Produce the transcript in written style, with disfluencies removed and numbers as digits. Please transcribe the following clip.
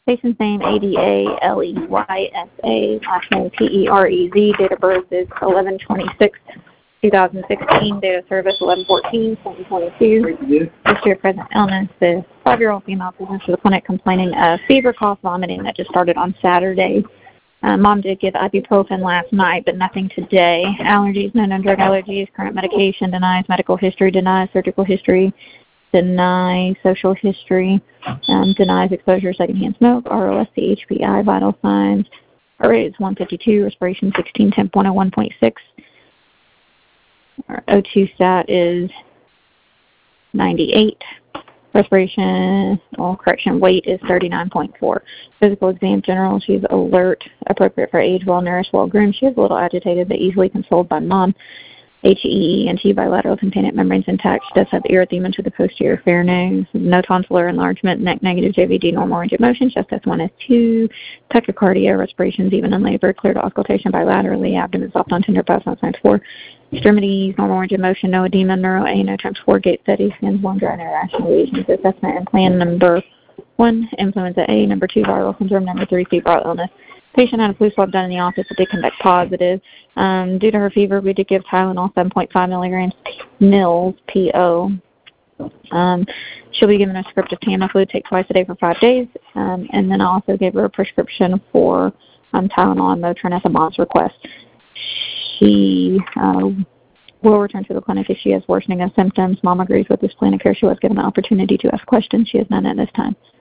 Patient's name, Adaleysa, last name Perez, date of birth is 11/26/2016, date of service 11/14/2022. History of present illness, the 5-year-old female presents to the clinic complaining of fever, cough, vomiting that just started on Saturday. Mom did give ibuprofen last night, but nothing today. Allergies, no known drug allergies. Current medication, denies. Medical history, denies. Surgical history, denies. Social history, denies exposure to secondhand smoke. ROSC, HPI, vital signs. Heart rate is 152. Respiration 1610.01.6. Our O2 stat is 98. Respiration, weight is 39.4. Physical exam, general, she's alert, appropriate for age, well-nourished, well-groomed. She is a little agitated, but easily consoled by mom. HEENT, bilateral tympanic membranes intact. She does have erythema to the posterior pharynx. No tonsillar enlargement, neck negative, JVD, normal range of motion. Chest S1, S2, tachycardia, respirations even in labor, clear to auscultation bilaterally, abdomen soft on tender, pass on signs 4. Extremities, normal range of motion, no edema, neuro A, no times 4, gait steady, skin one, dry, irrational lesions. Assessment and plan number 1, influenza A, number 2, viral syndrome, number 3, febrile illness. Patient had a flu swab done in the office that did come back positive. Due to her fever, we did give Tylenol 7.5 milligrams mils, PO. She'll be given a script of Tamiflu, take twice a day for 5 days. And then I also gave her a prescription for Tylenol and Motrin at the mom's request. She will return to the clinic if she has worsening of symptoms. Mom agrees with this plan of care. She was given the opportunity to ask questions. She has none at this time.